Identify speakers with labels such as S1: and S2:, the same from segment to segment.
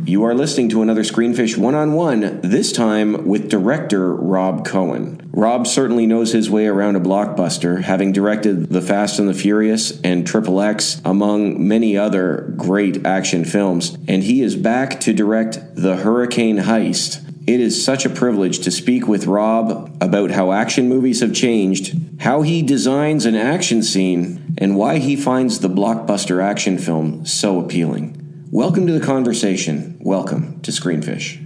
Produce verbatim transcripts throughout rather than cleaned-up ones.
S1: You are listening to another Screenfish one-on-one, this time with director Rob Cohen. Rob certainly knows his way around a blockbuster, having directed The Fast and the Furious and Triple X, among many other great action films, and he is back to direct The Hurricane Heist. It is such a privilege to speak with Rob about how action movies have changed, how he designs an action scene, and why he finds the blockbuster action film so appealing. Welcome to the conversation. Welcome to Screenfish.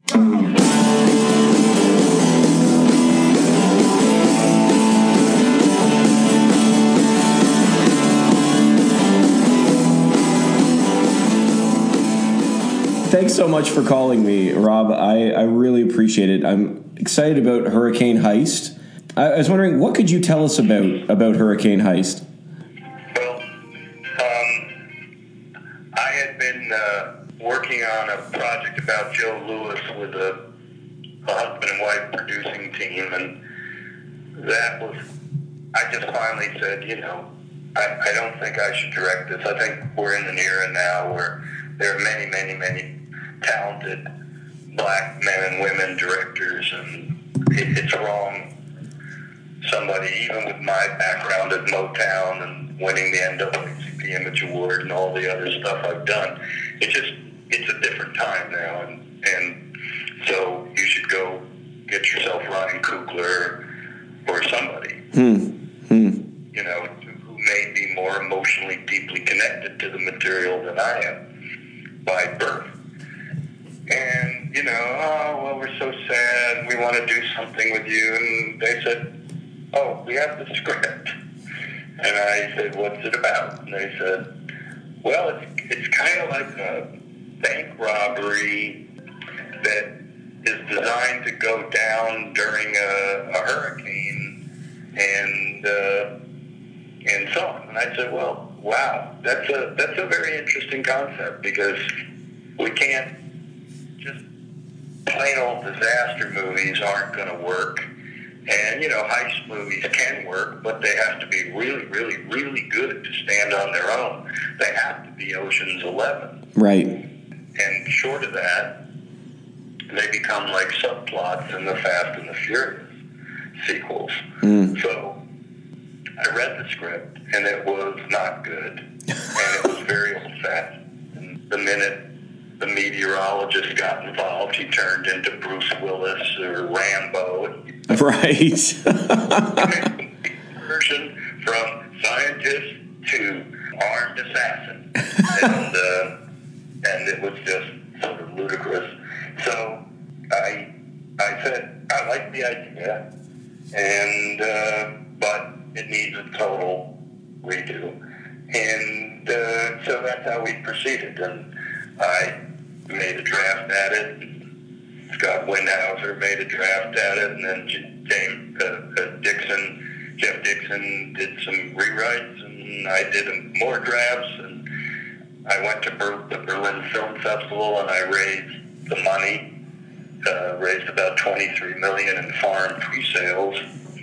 S1: Thanks so much for calling me, Rob. I, I really appreciate it. I'm excited about Hurricane Heist. I, I was wondering, what could you tell us about, about Hurricane Heist?
S2: Well, um, I had been uh, working on a project about Joe Lewis with a, a husband and wife producing team, and that was, I just finally said, you know, I, I don't think I should direct this. I think we're in an era now where there are many, many, many talented black men and women directors, and it, it's wrong. Somebody, even with my background at Motown and winning the N double A C P Image Award and all the other stuff I've done, it just, it's a different time now, and, and so you should go get yourself Ryan Coogler or somebody,
S1: Hmm. Hmm.
S2: you know, who may be more emotionally deeply connected to the material than I am by birth. And, you know, oh, well, we're so sad, we want to do something with you. And they said, oh, we have the script. And I said, what's it about? And they said, well, it's, it's kind of like a bank robbery that is designed to go down during a, a hurricane and uh, and so on. And I said, well, wow, that's a that's a very interesting concept, because we can't just plain old disaster movies aren't going to work. And, you know, heist movies can work, but they have to be really, really, really good to stand on their own. They have to be Ocean's Eleven.
S1: Right.
S2: And short of that, they become like subplots in the Fast and the Furious sequels.
S1: Mm.
S2: So I read the script, and it was not good, and it was very old-fashioned. The minute the meteorologist got involved, he turned into Bruce Willis or Rambo.
S1: Right.
S2: Version from scientist to armed assassin, and uh, and it was just sort of ludicrous. So I I said, I like the idea, and uh, but it needs a total redo. And uh, so that's how we proceeded. And I made a draft at it. Scott Windhauser made a draft at it, and then James uh, uh, Dixon, Jeff Dixon did some rewrites, and I did more drafts. And I went to Ber- the Berlin Film Festival, and I raised the money, uh, raised about twenty-three million dollars in foreign pre-sales.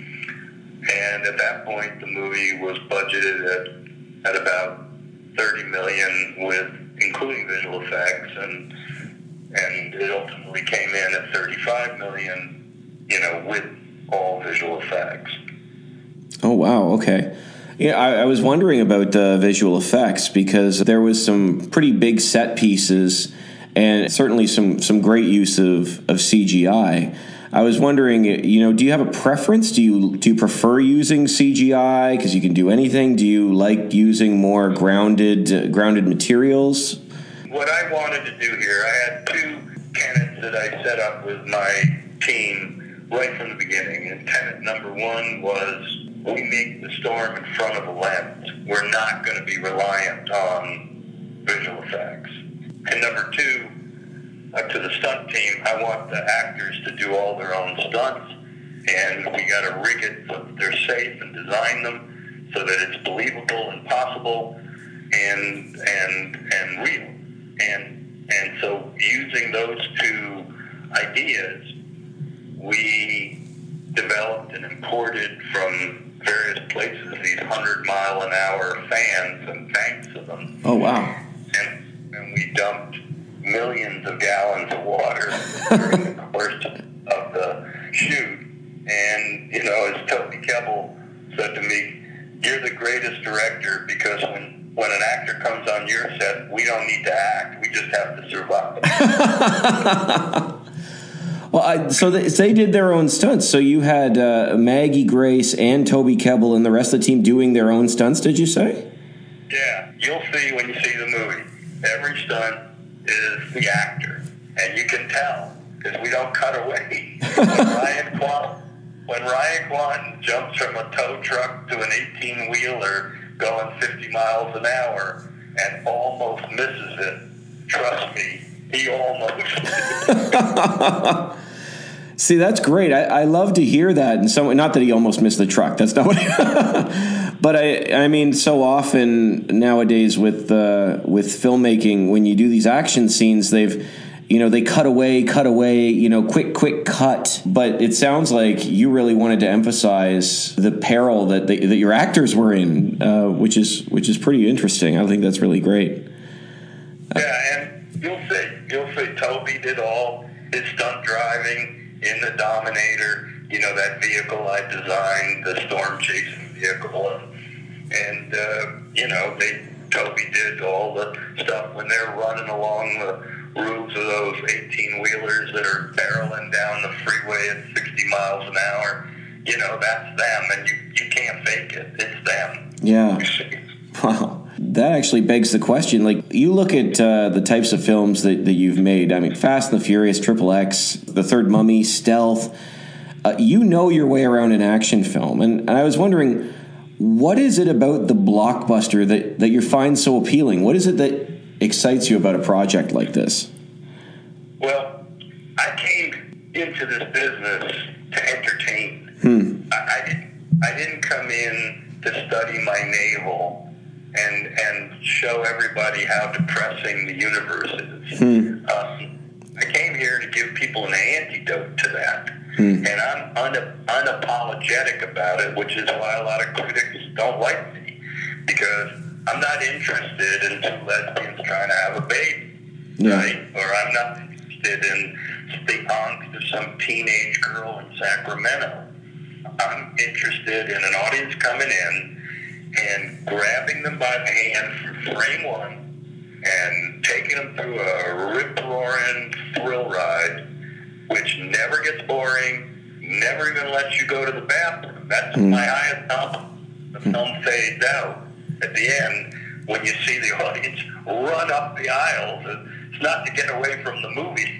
S2: And at that point, the movie was budgeted at, at about thirty million dollars, with including visual effects, and and it ultimately came in at thirty-five million dollars, you know, with all visual effects.
S1: Oh, wow. Okay. Yeah, I, I was wondering about the visual effects, because there was some pretty big set pieces and certainly some, some great use of, of C G I. I was wondering, you know, do you have a preference? Do you do you prefer using C G I because you can do anything? Do you like using more grounded uh, grounded materials?
S2: What I wanted to do here, I had two tenets that I set up with my team right from the beginning. And tenet number one was, we make the storm in front of a lens. We're not going to be reliant on visual effects. And number two, uh, to the stunt team, I want the actors to do all their own stunts, and we got to rig it so that they're safe and design them so that it's believable and possible and and and real. And and so using those two ideas, we developed and imported from various places these hundred mile an hour fans and banks of them.
S1: Oh wow!
S2: And and we dumped millions of gallons of water during the course of the shoot. And, you know, as Toby Kebbell said to me, you're the greatest director because when, when an actor comes on your set, we don't need to act. We just have to survive.
S1: Well, I, so they, they did their own stunts. So you had uh, Maggie Grace and Toby Kebbell and the rest of the team doing their own stunts, did you say?
S2: Yeah, you'll see when you see the movie. Every stunt is the actor, and you can tell because we don't cut away. When Ryan Kwan, when Ryan Kwan jumps from a tow truck to an eighteen-wheeler going fifty miles an hour and almost misses it, trust me, he almost.
S1: See, that's great. I, I love to hear that. And so, not that he almost missed the truck. That's not what. I, but I, I mean, so often nowadays with uh, with filmmaking, when you do these action scenes, they've, you know, they cut away, cut away, you know, quick, quick cut. But it sounds like you really wanted to emphasize the peril that they, that your actors were in, uh, which is which is pretty interesting. I think that's really great.
S2: Yeah, and you'll see, you'll see. Toby did all his stunt driving in the Dominator, you know, that vehicle I designed, the storm chasing vehicle, and, and uh, you know, they Toby did all the stuff when they're running along the roofs of those eighteen-wheelers that are barreling down the freeway at sixty miles an hour. You know, that's them, and you, you can't fake it. It's them.
S1: Yeah. Wow. That actually begs the question. Like, you look at uh, the types of films that, that you've made. I mean, Fast and the Furious, Triple X, The Third Mummy, Stealth. Uh, you know your way around an action film. And, and I was wondering, what is it about the blockbuster that, that you find so appealing? What is it that excites you about a project like this?
S2: Well, I came into this business to entertain.
S1: Hmm.
S2: I, I, didn't, I didn't come in to study my navel and and show everybody how depressing the universe is.
S1: Hmm.
S2: Um, I came here to give people an antidote to that.
S1: Hmm.
S2: And I'm un- unapologetic about it, which is why a lot of critics don't like me, because I'm not interested in two lesbians trying to have a baby,
S1: Yeah.
S2: right? Or I'm not interested in the angst of some teenage girl in Sacramento. I'm interested in an audience coming in and grabbing them by the hand from frame one and taking them through a rip-roaring thrill ride, which never gets boring, never even lets you go to the bathroom. That's mm. my highest compliment. The film fades out at the end when you see the audience run up the aisles. It's not to get away from the movie.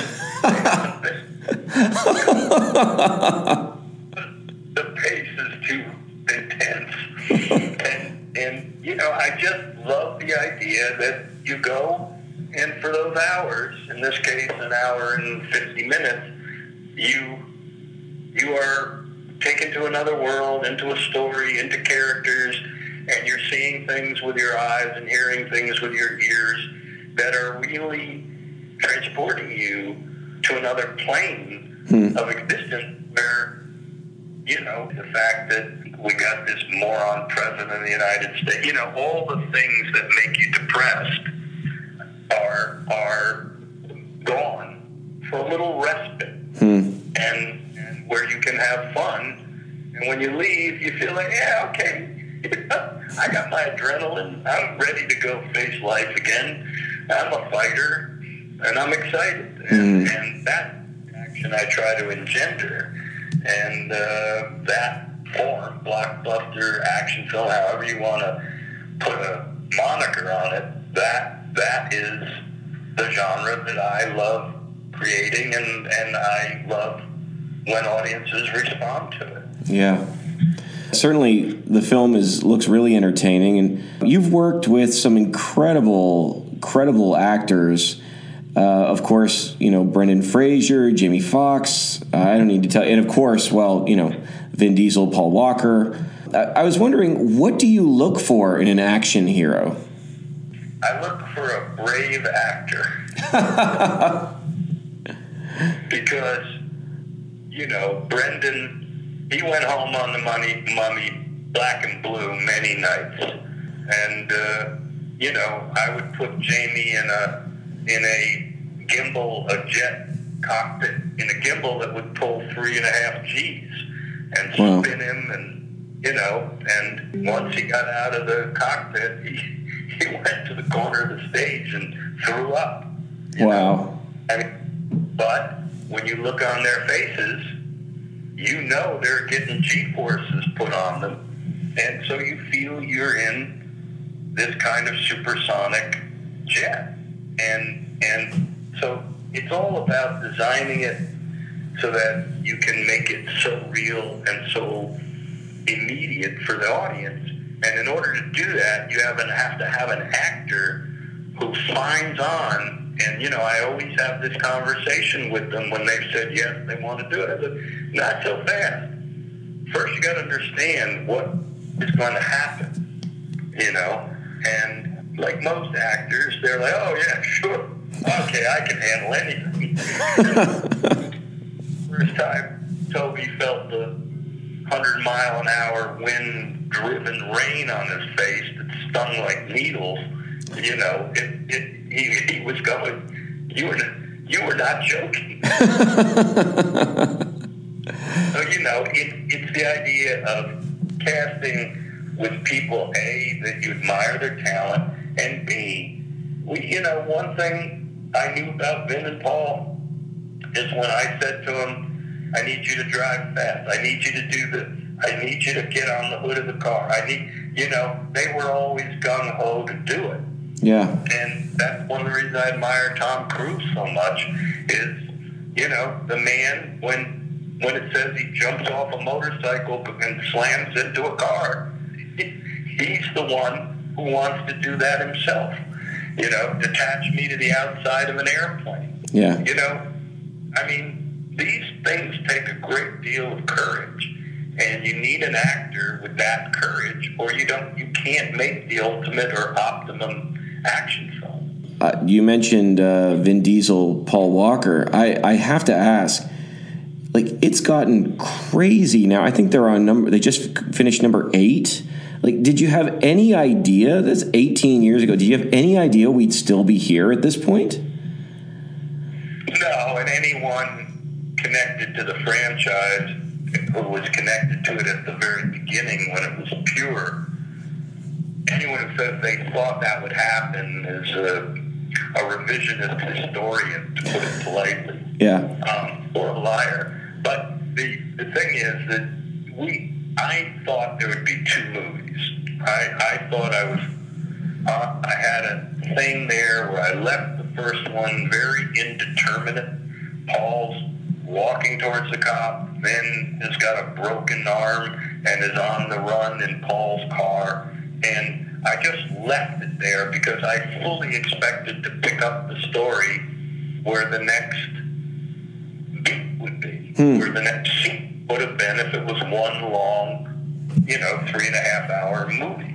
S2: The pace is too intense. and, and, you know, I just love the idea that you go, and for those hours, in this case, an hour and fifty minutes, you you are taken to another world, into a story, into characters, and you're seeing things with your eyes and hearing things with your ears that are really transporting you to another plane hmm. of existence where, you know, the fact that we got this moron president of the United States, you know, all the things that make you depressed are are gone for a little respite. Hmm. And, and where you can have fun. And when you leave, you feel like, yeah, okay, I got my adrenaline. I'm ready to go face life again. I'm a fighter, and I'm excited. And, mm. and that action I try to engender. And uh, that form, blockbuster, action film, however you want to put a moniker on it, that that is the genre that I love creating, and, and I love when audiences respond to it.
S1: Yeah. Certainly the film is looks really entertaining, and you've worked with some incredible, incredible actors. Uh, of course, you know, Brendan Fraser, Jamie Foxx, uh, I don't need to tell you, and of course, well, you know, Vin Diesel, Paul Walker. I, I was wondering, what do you look for in an action hero?
S2: I look for a brave actor. Because, you know, Brendan, he went home on the money, mummy, black and blue, many nights. And, uh, you know, I would put Jamie in a in a gimbal, a jet cockpit, in a gimbal that would pull three and a half G's and
S1: wow.
S2: spin him, and, you know, and once he got out of the cockpit, he, he went to the corner of the stage and threw up.
S1: Wow.
S2: Know? I mean, but when you look on their faces, you know they're getting G-forces put on them, and so you feel you're in this kind of supersonic jet. And and so it's all about designing it so that you can make it so real and so immediate for the audience. And in order to do that, you have, an, have to have an actor who signs on. And, you know, I always have this conversation with them when they've said, yes, they want to do it. I said, not so fast. First, you got to understand what is going to happen, you know. And like most actors, they're like, oh, yeah, sure. Okay, I can handle anything. First time Toby felt the one hundred mile an hour wind-driven rain on his face that stung like needles, you know, it, it, he, he was going, you were, you were not joking. So, you know, it, it's the idea of casting with people, A, that you admire their talent, and B, we, you know, one thing I knew about Vin and Paul is when I said to him, I need you to drive fast. I need you to do this. I need you to get on the hood of the car. I need, you know, they were always gung-ho to do it.
S1: Yeah.
S2: And that's one of the reasons I admire Tom Cruise so much is, you know, the man, when when it says he jumps off a motorcycle and slams into a car, he's the one who wants to do that himself. You know, detach me to the outside of an airplane.
S1: Yeah.
S2: You know, I mean, these things take a great deal of courage, and you need an actor with that courage, or you don't, you can't make the ultimate or optimum action film.
S1: Uh, you mentioned uh, Vin Diesel, Paul Walker. I, I have to ask, like, it's gotten crazy now. I think they're on number, they just finished number eight. Like, did you have any idea, that's eighteen years ago, did you have any idea we'd still be here at this point?
S2: No, and anyone connected to the franchise who was connected to it at the very beginning when it was pure, anyone who says they thought that would happen is a, a revisionist historian, to put it politely.
S1: Yeah.
S2: Um, or a liar. But the, the thing is that we, I thought there would be two movies. I, I thought I was, uh, I had a thing there where I left the first one very indeterminate. Paul's walking towards the cop, then has got a broken arm and is on the run in Paul's car. And I just left it there because I fully expected to pick up the story where the next beat would be, hmm. where the next scene would have been if it was one long, you know, three and a half hour movie.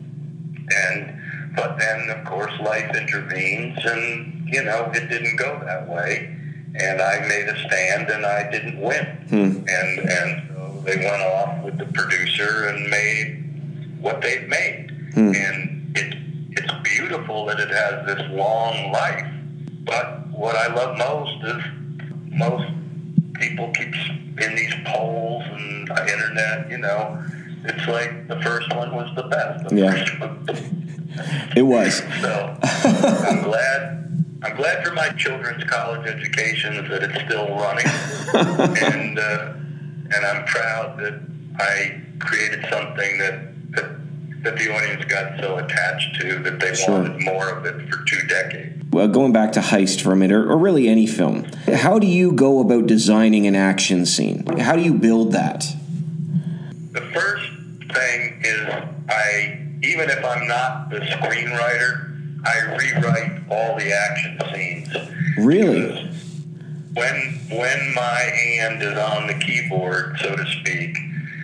S2: And, but then, of course, life intervenes and, you know, it didn't go that way. And I made a stand and I didn't win. Hmm. And, and so they went off with the producer and made what they've made. Hmm. And it, it's beautiful that it has this long life. But what I love most is most people keep in these polls and the internet, you know, it's like the first one was the best. The
S1: yeah.
S2: first one.
S1: It was.
S2: So I'm glad. I'm glad for my children's college educations that it's still running, and uh, and I'm proud that I created something that, that that the audience got so attached to that they sure. wanted more of it for two decades.
S1: Well, going back to Heist for a minute, or, or really any film, how do you go about designing an action scene? How do you build that?
S2: The first thing is I, even if I'm not the screenwriter, I rewrite all the action scenes.
S1: Really?
S2: When when my hand is on the keyboard, so to speak,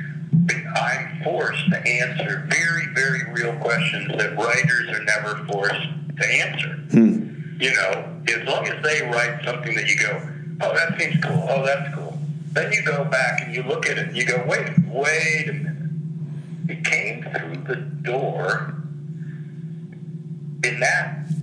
S2: I'm forced to answer very, very real questions that writers are never forced to answer. Hmm. You know, as long as they write something that you go, oh, that seems cool, oh, that's cool. Then you go back and you look at it and you go, wait, wait a minute. It came through the door in that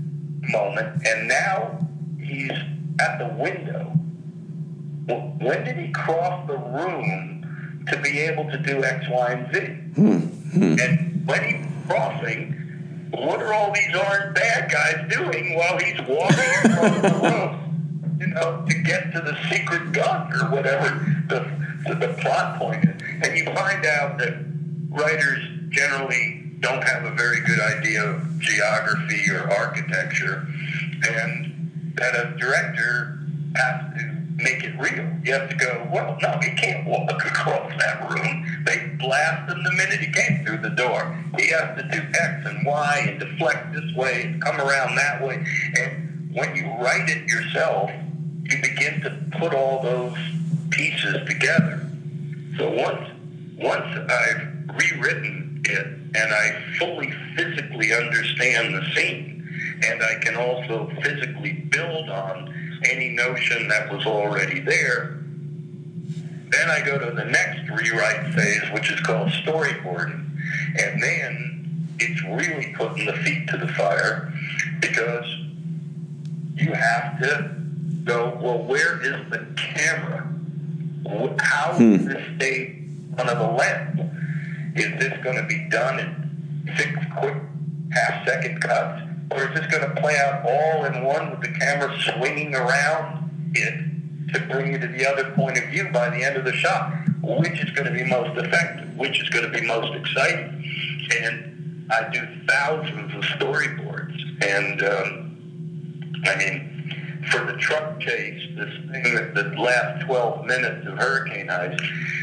S2: moment, and now he's at the window. Well, when did he cross the room to be able to do X, Y, and Z?
S1: Hmm. Hmm.
S2: And when he's crossing, what are all these armed bad guys doing while he's walking across the room, you know, to get to the secret gun or whatever the, the, the plot point is? And you find out that writers generally don't have a very good idea of geography or architecture, and that a director has to make it real. You have to go, well, no, he can't walk across that room. They blast him the minute he came through the door. He has to do X and Y and deflect this way and come around that way. And when you write it yourself, you begin to put all those pieces together. So once, once I've rewritten it and I fully physically understand the scene, and I can also physically build on any notion that was already there, then I go to the next rewrite phase, which is called storyboarding. And then it's really putting the feet to the fire, because you have to go, well, where is the camera? How
S1: Hmm.
S2: is this stay on the lens? Is this going to be done in six quick half-second cuts? Or is this going to play out all in one with the camera swinging around it to bring you to the other point of view by the end of the shot? Which is going to be most effective? Which is going to be most exciting? And I do thousands of storyboards. And, um, I mean, for the truck chase, this thing that the last twelve minutes of Hurricane Heist,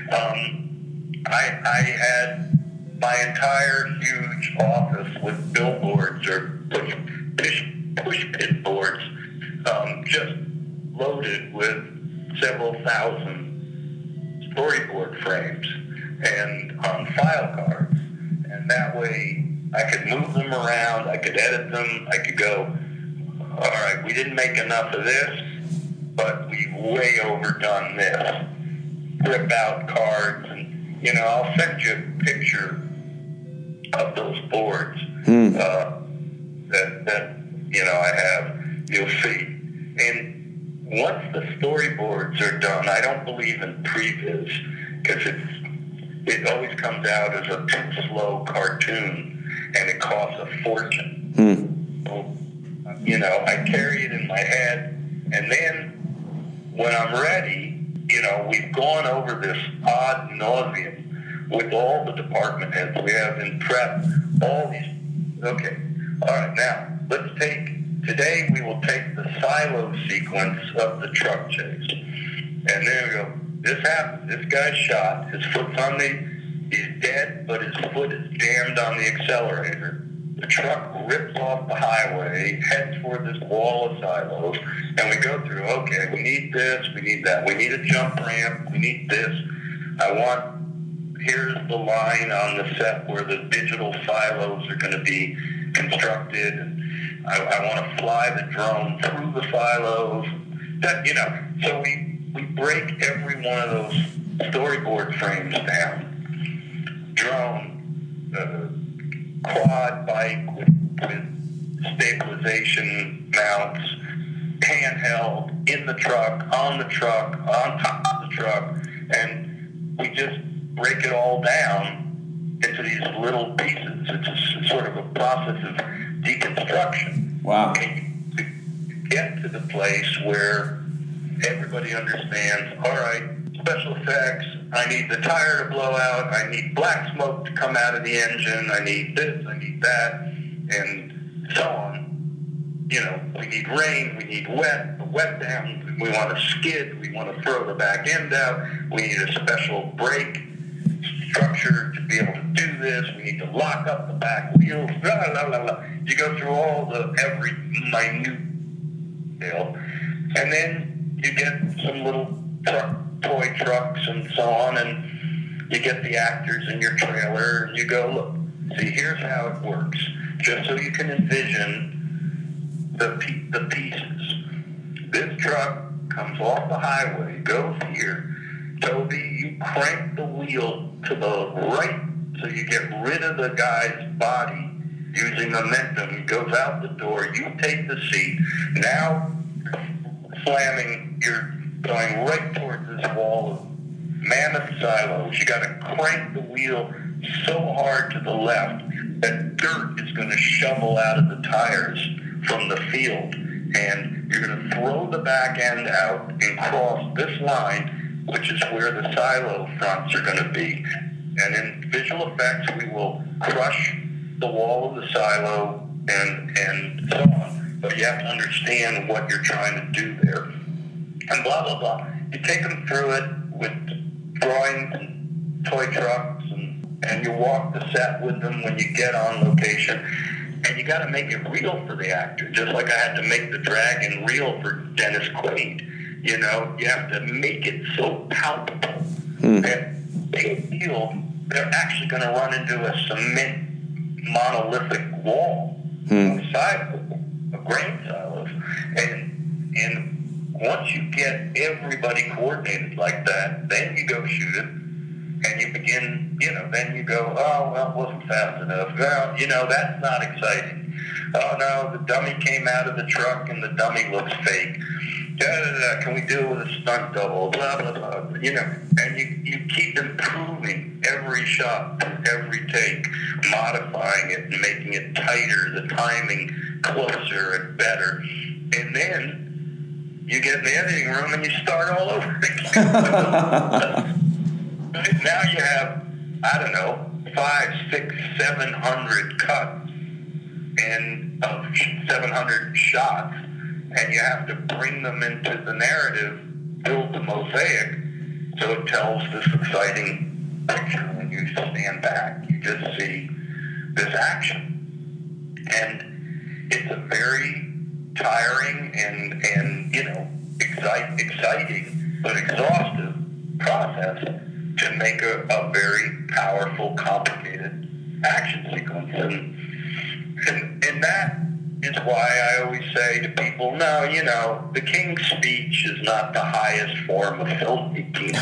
S2: um, I, I had my entire huge office with billboards or push, push, push pin boards um, just loaded with several thousand storyboard frames and on file cards. And that way I could move them around, I could edit them, I could go, all right, we didn't make enough of this, but we've way overdone this. Rip out cards, and, you know, I'll send you a picture of those boards
S1: Hmm.
S2: uh, that, that, you know, I have, you'll see. And once the storyboards are done, I don't believe in previs, because it's it always comes out as a too slow cartoon, and it costs a fortune.
S1: Hmm.
S2: So, you know, I carry it in my head, and then when I'm ready, you know, we've gone over this ad nauseum with all the department heads we have in prep, all these, okay, all right, now, let's take, today we will take the silo sequence of the truck chase. And then we go, this happened, this guy's shot, his foot's on the, he's dead, but his foot is jammed on the accelerator. The truck rips off the highway, heads toward this wall of silos, and we go through, okay, we need this, we need that, we need a jump ramp, we need this. I want, here's the line on the set where the digital silos are going to be constructed, and I, I want to fly the drone through the silos. That, you know, so we, we break every one of those storyboard frames down. Drone, uh, quad bike with, with stabilization mounts, handheld, in the truck, on the truck, on top of the truck, and we just break it all down into these little pieces. It's a, sort of a process of deconstruction.
S1: Wow.
S2: And to get to the place where everybody understands, all right, special effects, I need the tire to blow out, I need black smoke to come out of the engine, I need this, I need that, and so on. You know, we need rain, we need wet, the wet down, we want to skid, we want to throw the back end out, we need a special brake structure to be able to do this, we need to lock up the back wheels, blah, blah, blah, blah. You go through all the, every minute detail, and then you get some little truck, toy trucks and so on, and you get the actors in your trailer, and you go, look, see, here's how it works, just so you can envision the the pieces. This truck comes off the highway, goes here. Toby, you crank the wheel to the right so you get rid of the guy's body using momentum, goes out the door. You take the seat. Now, slamming, you're going right towards this wall of mammoth silos. You got to crank the wheel so hard to the left that dirt is going to shovel out of the tires from the field. And you're going to throw the back end out and cross this line, which is where the silo fronts are going to be. And in visual effects, we will crush the wall of the silo and and so on. But you have to understand what you're trying to do there. And blah, blah, blah. You take them through it with drawings and toy trucks, and, and you walk the set with them when you get on location. And you got to make it real for the actor, just like I had to make the dragon real for Dennis Quaid. You know, you have to make it so palpable
S1: hmm.
S2: that they feel they're actually going to run into a cement monolithic wall
S1: hmm.
S2: outside of grain silos. And, and once you get everybody coordinated like that, then you go shoot it. And you begin, you know, then you go, oh, well, it wasn't fast enough. Well, you know, that's not exciting. Oh, no, the dummy came out of the truck and the dummy looks fake. Da, da, da. Can we do it with a stunt double? Blah, blah, blah. You know, and you, you keep improving every shot, every take, modifying it and making it tighter, the timing closer and better. And then you get in the editing room and you start all over again. Now you have, I don't know, five, six, seven hundred cuts and of seven hundred shots, and you have to bring them into the narrative, build the mosaic, so it tells this exciting picture. When you stand back, you just see this action, and it's a very tiring and and you know excite, exciting but exhaustive process to make a, a very powerful, complicated action sequence. And, and and that is why I always say to people, no, you know, the King's Speech is not the highest form of filmmaking.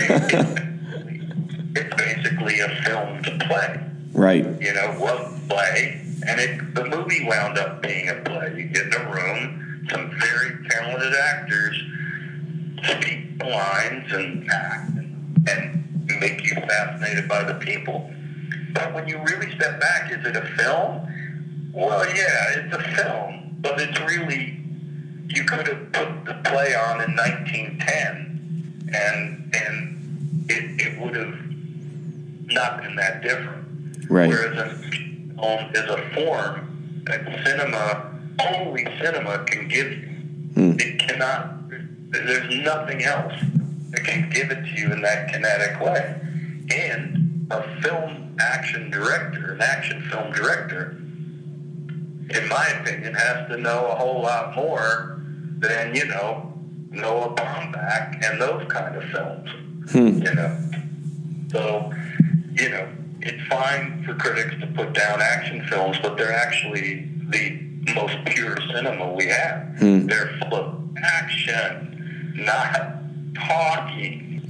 S2: it's, it's basically a filmed play.
S1: Right.
S2: You know, was a play, and it, the movie wound up being a play. You get in a room, some very talented actors speak the lines and act and, and make you fascinated by the people. But when you really step back, is it a film? Well, yeah, it's a film, but it's really, you could have put the play on in nineteen ten, and and it, it would have not been that different.
S1: Right.
S2: Whereas a film is a form that cinema, only cinema can give you. Hmm. It cannot, there's nothing else that can give it to you in that kinetic way. And a film action director, an action film director, in my opinion, has to know a whole lot more than, you know, Noah Baumbach and those kind of films. Hmm. You know? So, you know, it's fine for critics to put down action films, but they're actually the most pure cinema we have. Hmm. They're full of action, not talking.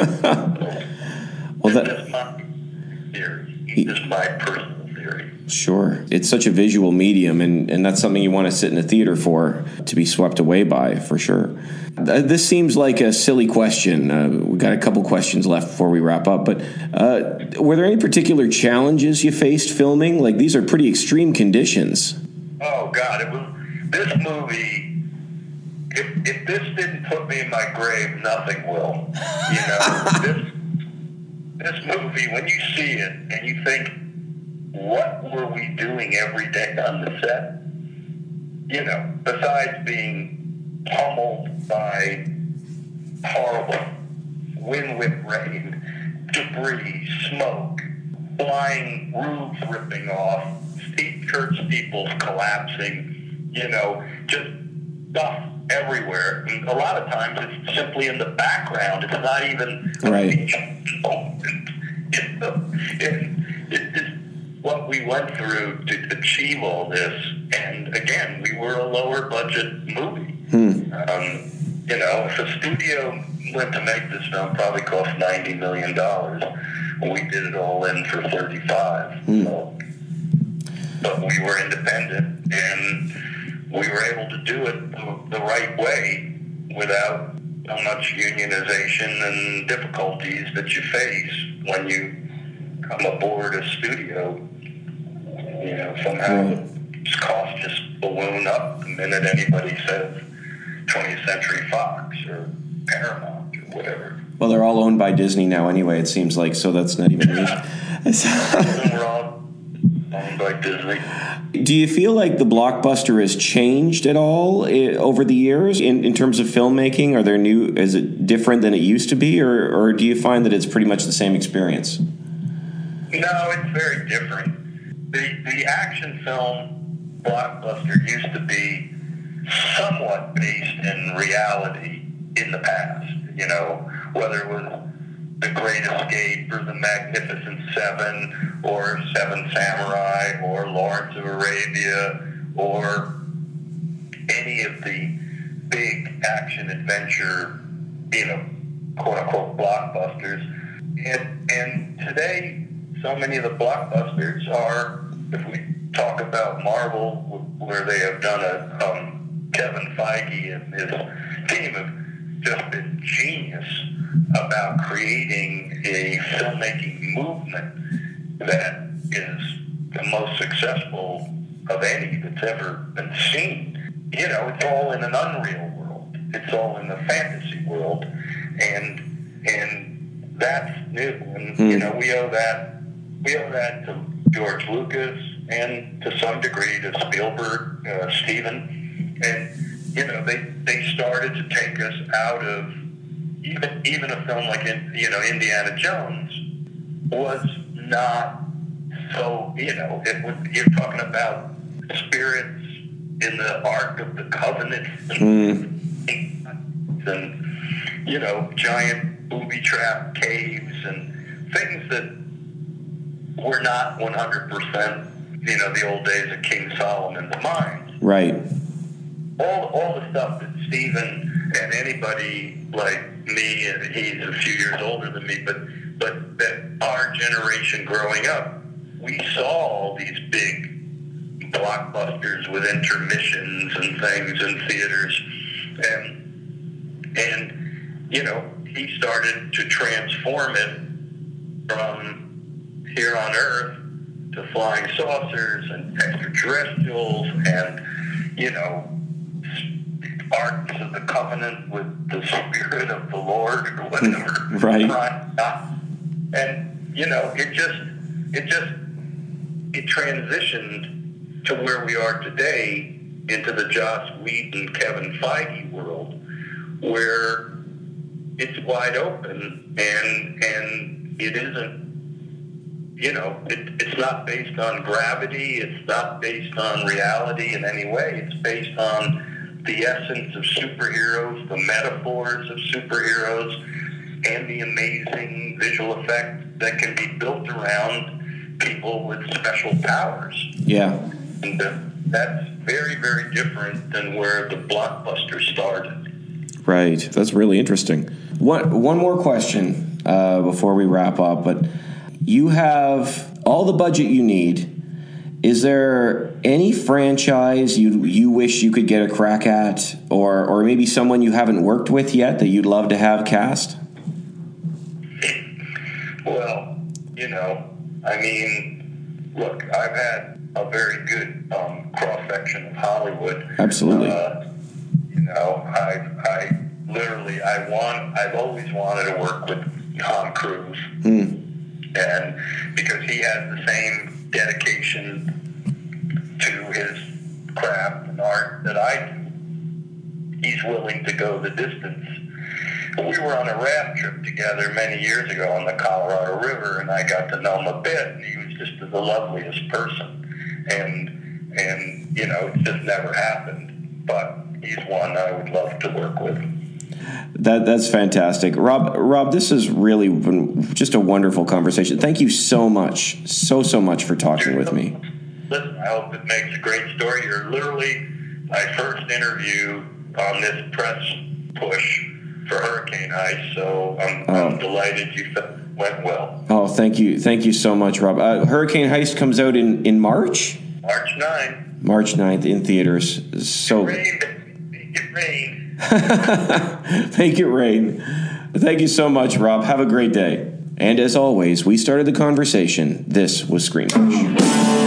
S1: Well, that,
S2: that's my theory. It's my personal theory.
S1: Sure. It's such a visual medium, and, and that's something you want to sit in a theater for, to be swept away by, for sure. This seems like a silly question. Uh, we've got a couple questions left before we wrap up, but uh, were there any particular challenges you faced filming? Like, these are pretty extreme conditions.
S2: Oh, God. It was, this movie... If, if this didn't put me in my grave, nothing will. You know, this this movie, when you see it and you think, what were we doing every day on the set? You know, besides being pummeled by horrible wind-whipped rain, debris, smoke, flying roofs ripping off, steep church steeples collapsing, you know, just stuff everywhere. And a lot of times it's simply in the background. It's not even
S1: right.
S2: It, it, it is what we went through to achieve all this. And again, we were a lower budget movie. Hmm. Um, you know, if a studio went to make this film, probably cost ninety million dollars. We did it all in for thirty-five. Hmm. So. but we were independent, and we were able to do it the, the right way without so much unionization and difficulties that you face when you come aboard a studio. You know, somehow
S1: Right.
S2: the costs just balloon up the minute anybody says twentieth Century Fox or Paramount or whatever.
S1: Well, they're all owned by Disney now anyway, it seems like, so that's not even news.
S2: We're all owned by Disney.
S1: Do you feel like the blockbuster has changed at all eh, over the years in, in terms of filmmaking? Are there new, is it different than it used to be, or, or do you find that it's pretty much the same experience?
S2: No, it's very different. The the action film blockbuster used to be somewhat based in reality in the past. You know, whether it was The Great Escape or The Magnificent Seven or Seven Samurai or Lawrence of Arabia or any of the big action adventure, you know, quote unquote blockbusters. And and today, so many of the blockbusters are, if we talk about Marvel, where they have done a um, Kevin Feige and his team have just been genius about creating a filmmaking movement that is the most successful of any that's ever been seen. You know, it's all in an unreal world. It's all in the fantasy world, and and that's new. And
S1: Mm.
S2: you know, we owe that we owe that to George Lucas and to some degree to Spielberg, uh, Steven, and you know, they they started to take us out of even even a film like in, you know Indiana Jones was not so you know it was, you're talking about spirits in the Ark of the Covenant and,
S1: Mm.
S2: and you know giant booby trap caves and things that were not one hundred percent you know the old days of King Solomon's mind.
S1: Right.
S2: All, all the stuff that Steven and anybody like me, and he's a few years older than me, but but that our generation growing up, we saw all these big blockbusters with intermissions and things in theaters, and and you know he started to transform it from here on Earth to flying saucers and extraterrestrials and you know. Arks of the Covenant with the Spirit of the Lord or whatever.
S1: Right.
S2: And, you know, it just, it just, it transitioned to where we are today into the Joss Whedon, Kevin Feige world, where it's wide open and, and it isn't, you know, it, it's not based on gravity. It's not based on reality in any way. It's based on the essence of superheroes, the metaphors of superheroes, and the amazing visual effects that can be built around people with special powers.
S1: Yeah.
S2: And uh, that's very, very different than where the blockbuster started.
S1: Right. That's really interesting. One, one more question uh, before we wrap up, but you have all the budget you need. Is there any franchise you you wish you could get a crack at, or or maybe someone you haven't worked with yet that you'd love to have cast?
S2: Well, you know, I mean, look, I've had a very good um, cross-section of Hollywood.
S1: Absolutely.
S2: Uh, you know, I I literally, I want, I've always wanted to work with Tom Cruise.
S1: Hmm.
S2: And because he has the same dedication to his craft and art that I do, he's willing to go the distance. We were on a raft trip together many years ago on the Colorado River, and I got to know him a bit, and he was just the loveliest person. And, and you know, it just never happened, but he's one I would love to work with.
S1: That that's fantastic. Rob, Rob, this has really been just a wonderful conversation. Thank you so much, so, so much for talking with me.
S2: Listen, I hope it makes a great story. You're literally my first interview on this press push for Hurricane Heist, so I'm,
S1: Oh.
S2: I'm delighted you went well.
S1: Oh, thank you. Thank you so much, Rob. Uh, Hurricane Heist comes out in, in March?
S2: Uh, March ninth.
S1: March ninth in theaters. So
S2: Make it rain.
S1: Make it rain. Thank you so much, Rob. Have a great day. And as always, we started the conversation. This was Screenfish.